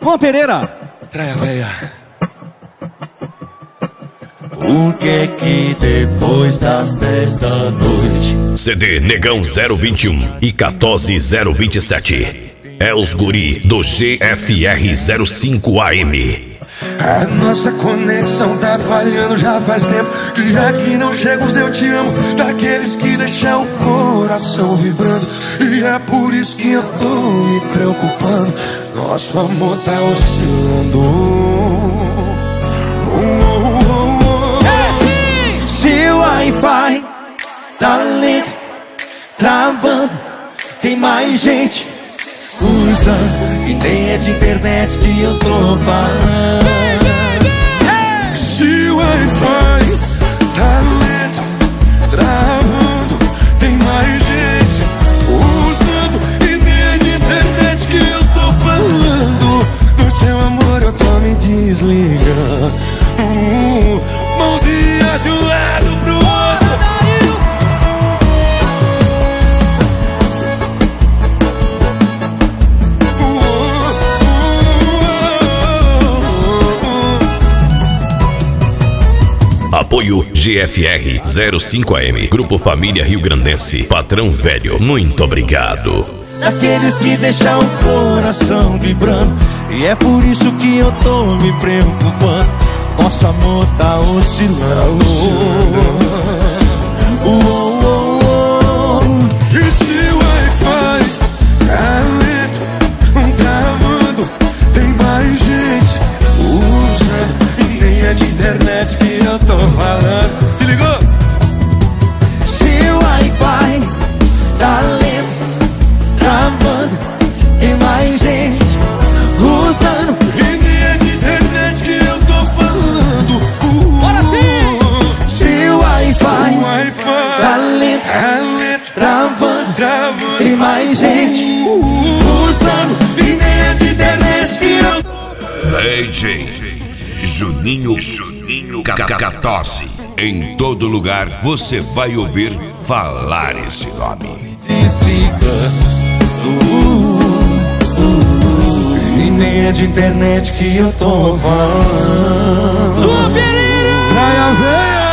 Juan Pereira. Traia veia. Por que depois das 10 da noite CD Negão 021 e 14027 é os guri do GFR 05 AM. A nossa conexão tá falhando já faz tempo. E aqui não chega os eu te amo daqueles que deixam o coração vibrando. E é por isso que eu tô me preocupando. Nosso amor tá oscilando. Se o Wi-Fi tá lento, travando, tem mais gente usando, e nem é de internet que eu tô falando. Se o Wi-Fi tá lento, travando, tem mais gente usando, e nem é de internet que eu tô falando. Do seu amor eu tô me desligando. Mãozinha de um lado pro outro. Apoio GFR 05 AM, Grupo Família Rio Grandense, Patrão Velho, muito obrigado. Daqueles que deixam o coração vibrando, e é por isso que eu tô me preocupando. Nosso amor tá oscilando. E se o Wi-Fi tá lento, travando, tem mais gente usando, e nem é de internet que eu tô falando. Se ligou? Se o Wi-Fi tá lento, travando, tem mais gente usando, e nem é de internet que eu tô falando. Bora sim! Se o Wi-Fi tá lento, travando, tem mais gente usando, e nem é de internet que eu tô. DJ Juninho K14. Em todo lugar você vai ouvir falar esse nome. E nem é de internet que eu tô falando. Traia veia.